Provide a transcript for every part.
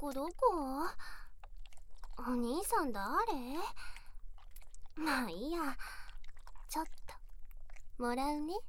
どこ？お兄さん誰？まあいいや、ちょっともらうね。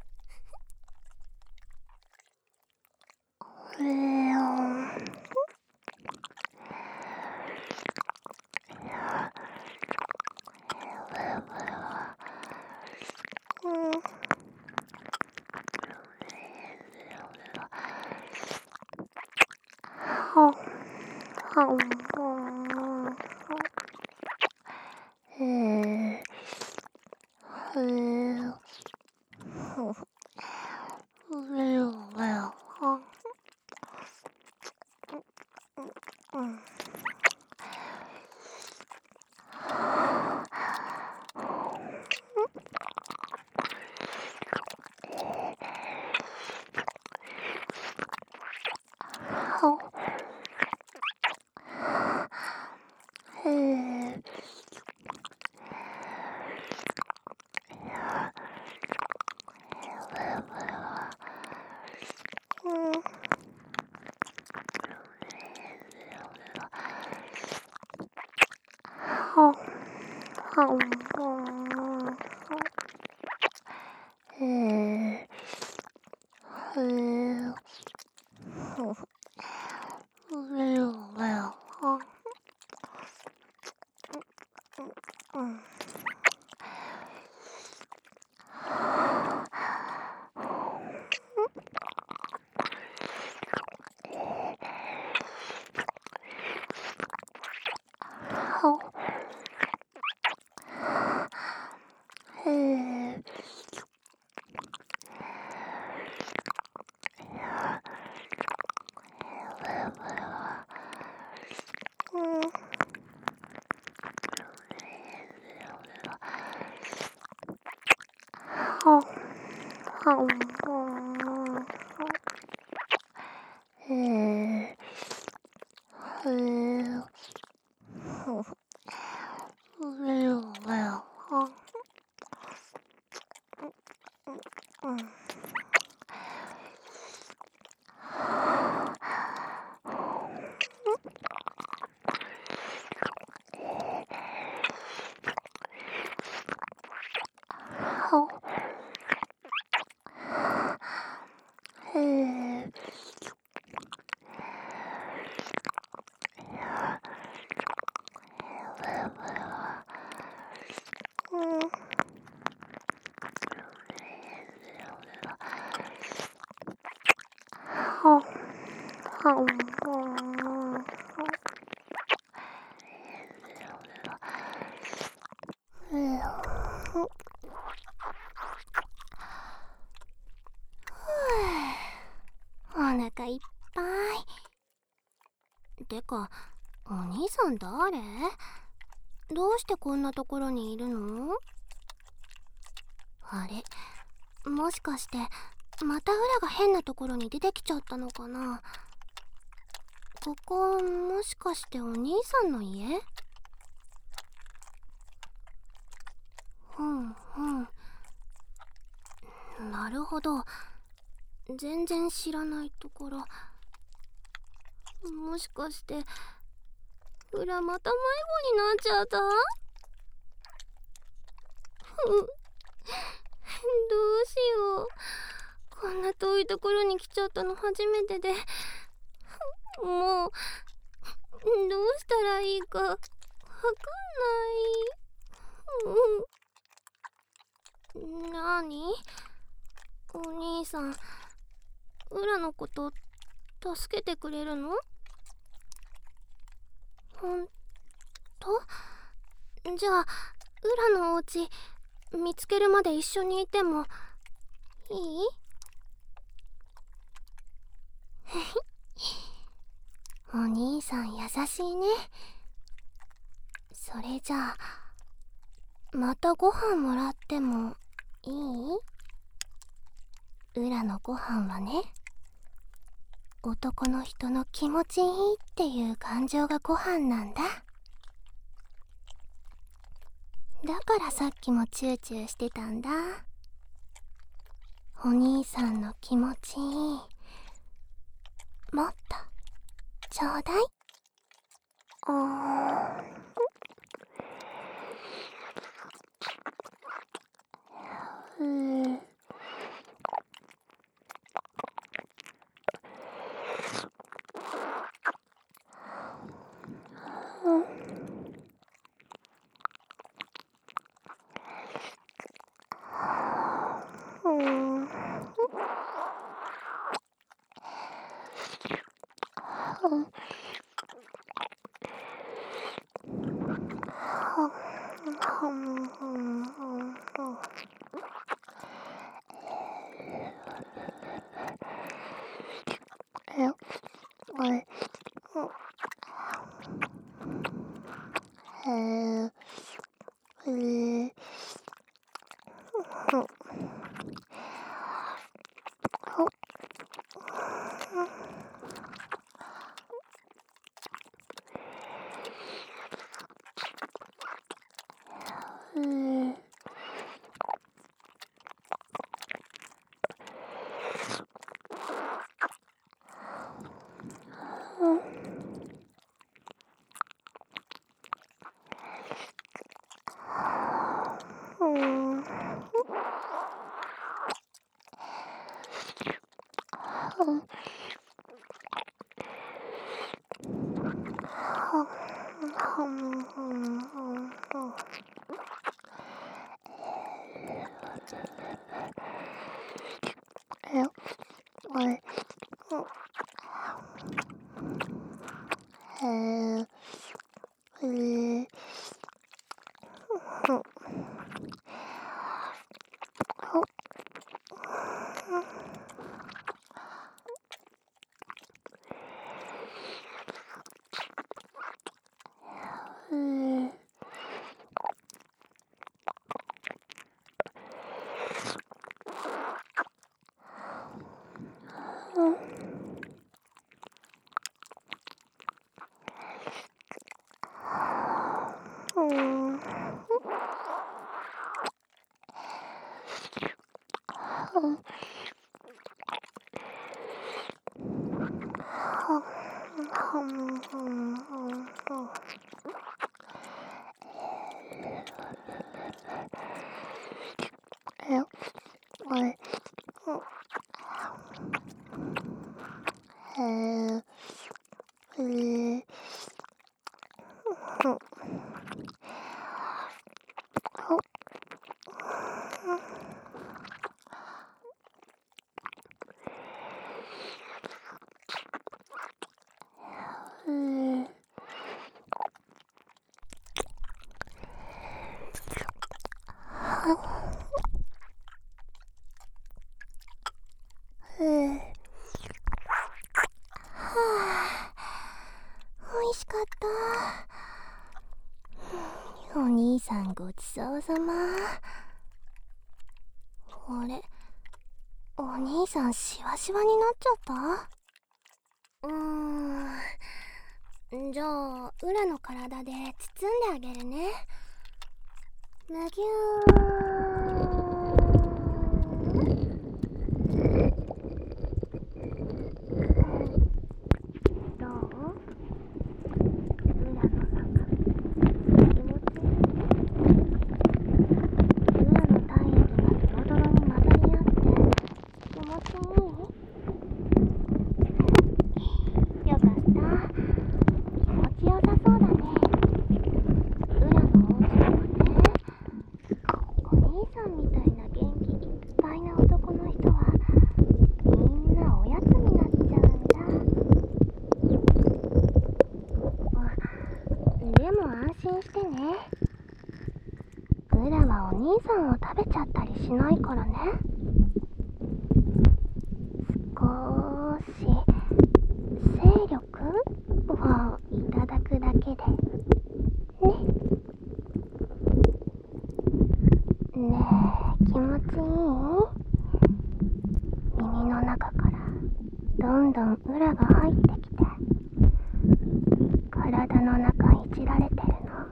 お腹いっぱい。てか、お兄さん誰？どうしてこんなところにいるの？あれ、もしかしてまたウラが変なところに出てきちゃったのかな？ここ、もしかしてお兄さんの家？なるほど。全然知らないところ。もしかしてウラまた迷子になっちゃった？どうしよう。こんな遠いところに来ちゃったの初めてで、もうどうしたらいいかわかんない。なに？お兄さん、ウラのこと助けてくれるの？ほんと？じゃあウラのお家見つけるまで一緒にいてもいい？お兄さん優しいね。それじゃあまたご飯もらってもいい？ウラのご飯はね、男の人の気持ちいいっていう感情がご飯なんだ。だからさっきもチューチューしてたんだ。お兄さんの気持ちいい、もっとちょうだい。 あー、おいしかった。お兄さんごちそうさま。あれ、お兄さんシワシワになっちゃった？じゃあウラの体で包んであげるね。むぎゅー。どう？ウラの中気持ちいい？ウラの体液がドロドロに混ざり合って気持ちいい？よかった。気持ちよさそうだね。ウラのお家でもね、お兄さんみたいな元気いっぱいな男の人はみんなおやつになっちゃうんだ。でも安心してね。ウラはお兄さんを食べちゃったりしないからね。少し精力をいただくだけでね。ねえ、気持ちいい？耳の中からどんどんウラが入ってきて体の中いじられてるの。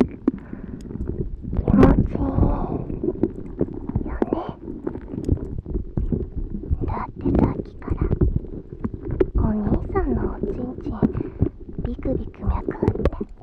気持ちいいよね。だってさっきからお兄さんのおちんちんビクビク脈って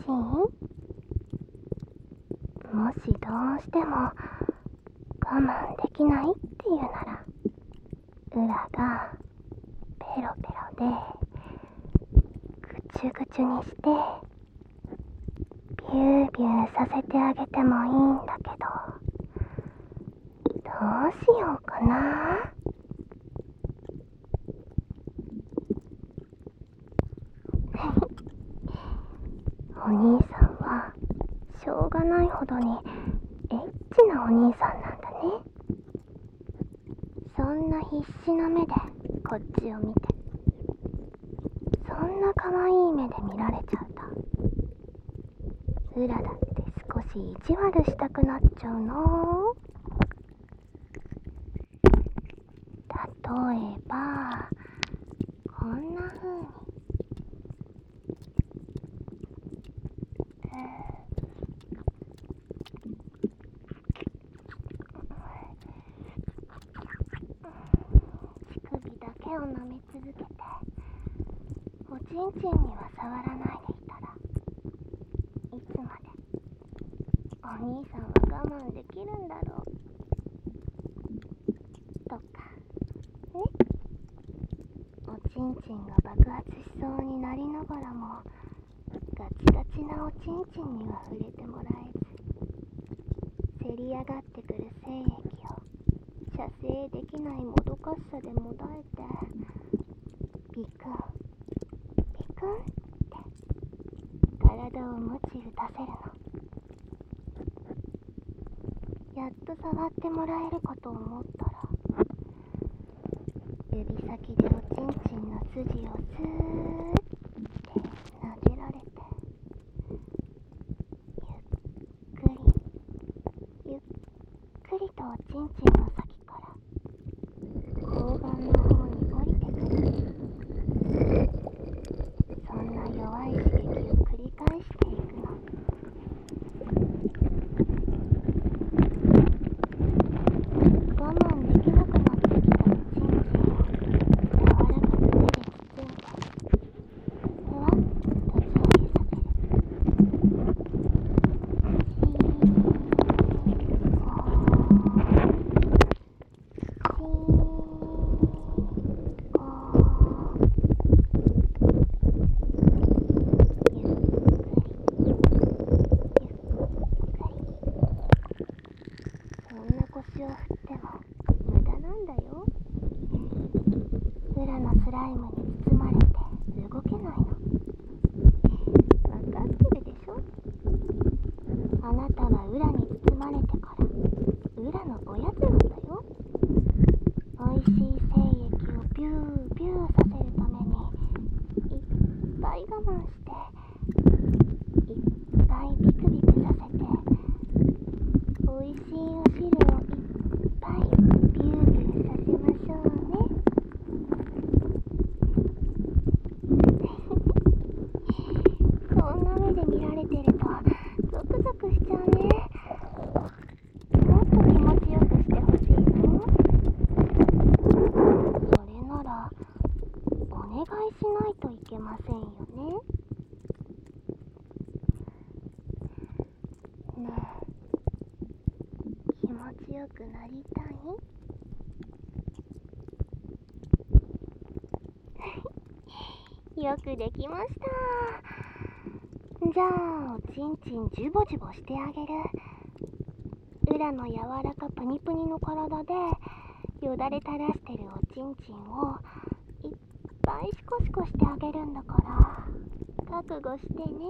い？もしどうしても我慢できないっていうなら、ウラがペロペロでぐちゅぐちゅにしてビュービューさせてあげてもいいんだけど、どうしようかな。お兄さんはしょうがないほどにエッチなお兄さんなんだね。そんな必死な目でこっちを見て、そんな可愛い目で見られちゃうと、ウラだって少し意地悪したくなっちゃうの。例えばこんな風に、乳首だけを舐め続けて、おちんちんには触らないでいたら、いつまでお兄さんは我慢できるんだろうとかね。おちんちんが爆発しそうになりながらも、ガチガチなおちんちんには触れてもらえず、せり上がってくる精液を射精できないもどかしさでもだえて、ビクンビクンって体をムチ打たせるの。やっと触ってもらえるかと思ったら、指先でおちんちんの筋をスーッて撫でられて、ゆっくりとおちんちんの先から睾丸の方に降りてくる。そんな弱い刺激を繰り返していくの。我慢できなくなってきたおちんちんを柔らかく手で包んで、ふわっと上下させる。そんな腰を振っても無駄なんだよ。ウラのスライムに包まれて動けないの。わかってるでしょ。あなたはウラに包まれてからウラのおやつなんだよ。おいしい精液をビュービューさせるためにいっぱい我慢して、いっぱいビクビクさせて、おいしいお汁をいっぱいビュービューさせましょうね。こんな目で見られてるとゾクゾクしちゃうね。もっと気持ちよくしてほしいの？それならお願いしないといけませんよね。ねえ、気持ちよくなりたい？よくできました。じゃあおちんちんジュボジュボしてあげる。ウラの柔らかプニプニの体でよだれ垂らしてるおちんちんをいっぱいシコシコしてあげるんだから、覚悟してね。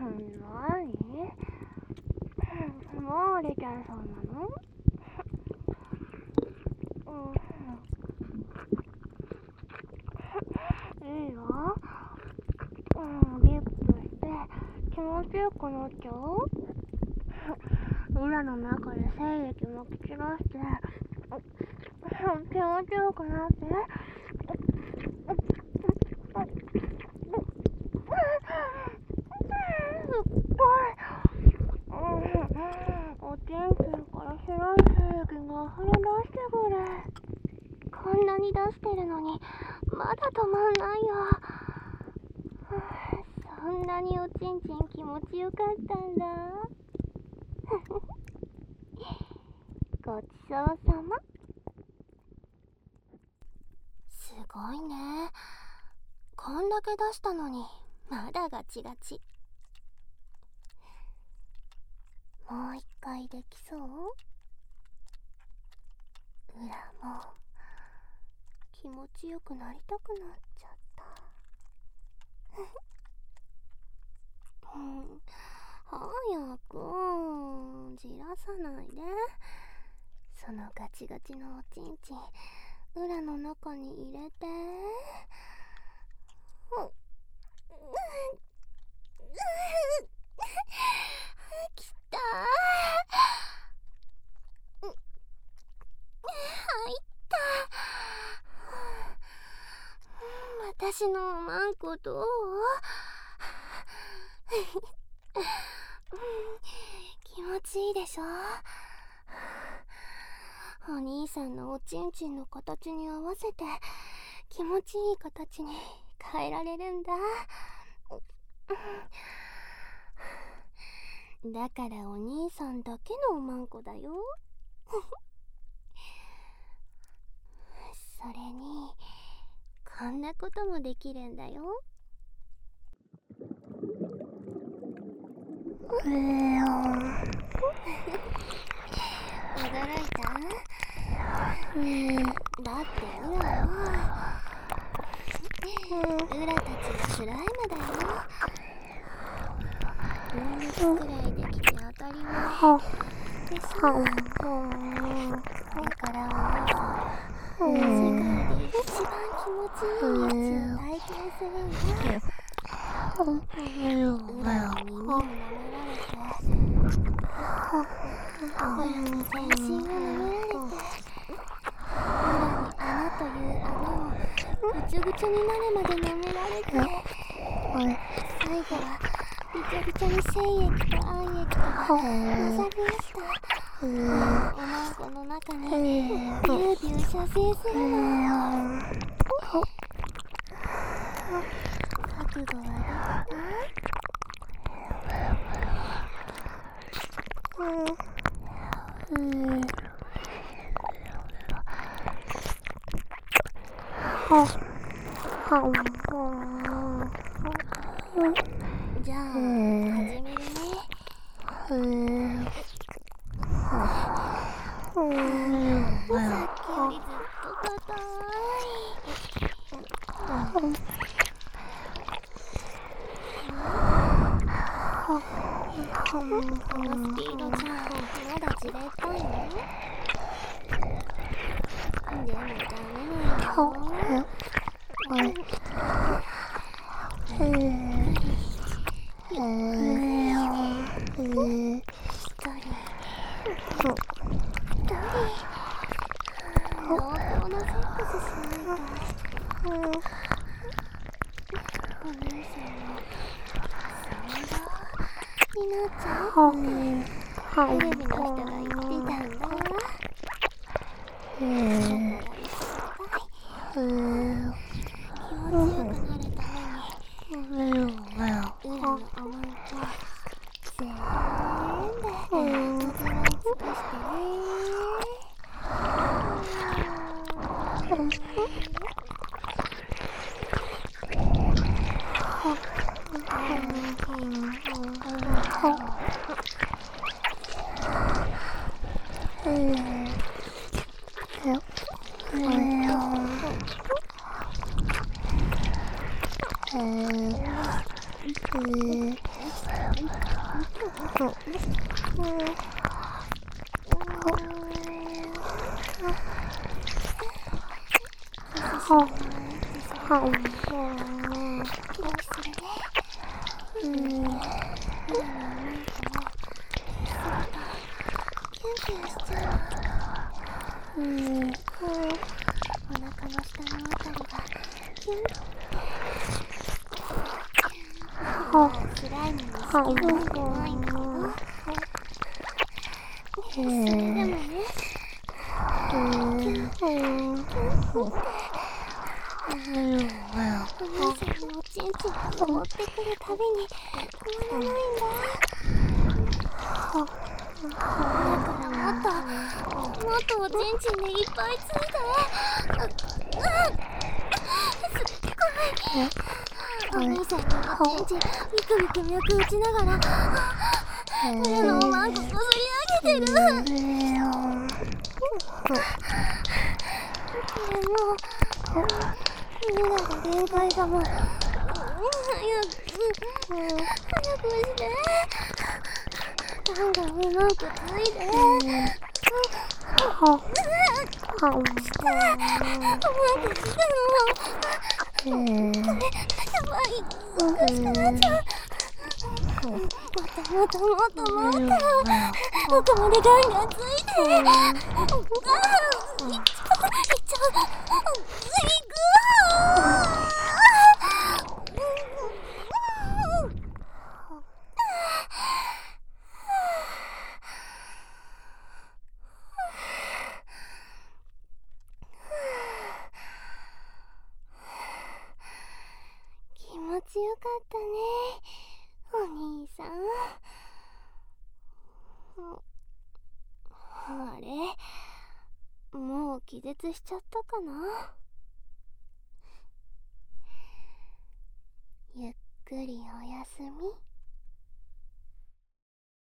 何？もう折れちゃいそうなの？いいよ。リップして気持ちよくなっちゃう？裏の中で精液もき散らして気持ちよくなって。すっごい。おちんちんから白い精液が溢れ出してくる。こんなに出してるのにまだ止まんないよ。そんなにおちんちん気持ちよかったんだ。ごちそうさま。すごいね。こんだけ出したのにまだガチガチ。もう一回できそう？裏も気持ちよくなりたくなっちゃった。早くじらさないで。そのガチガチのおちんちん裏の中に入れて。きたー。入った。私のおまんこどう？気持ちいいでしょ？お兄さんのおちんちんの形に合わせて気持ちいい形に変えられるんだ。だからお兄さんだけのおまんこだよ。それにこんなこともできるんだよ。驚いた？だって裏たちはスライムだよ。4日くらいできて当たり前でしょ。だからお兄さん、世界で一番気持ちいいやつを体験するんだ。裏に耳を舐められて、裏に全身を舐められて、裏に穴という穴をぐちゅぐちゅになるまで舐められて、最後はびちゃびちゃに精液と愛液と混ざりました。おまんこの中にビュービュー射精するの。覚悟はでじゃあ始めるね。さっきよりずっと硬い。このスピードじゃまだじれったいの？でもダメ濃厚なセックスしないと。お姉さんもになっちゃうってテレビの人が言ってたんだ。だから気持ちよくなるために裏のおまんこ全部味わい尽くしてね。 持ってくるたびに止まらないんだ。だからもっとおちんちんでいっぱいついて。すっごい。お兄さんのおちんちんビクビク脈打ちながら俺のおまんここすり上げてる。これもうみんなが限界だもん。早くして。ガンガンうまくついて。うまくしたの。やばい。おかしくなっちゃう。もっと奥までガンガンついて。いっちゃう。いくわ。気持ちよかったね、お兄さん。あれ、もう気絶しちゃったかな。ゆっくりおやすみ。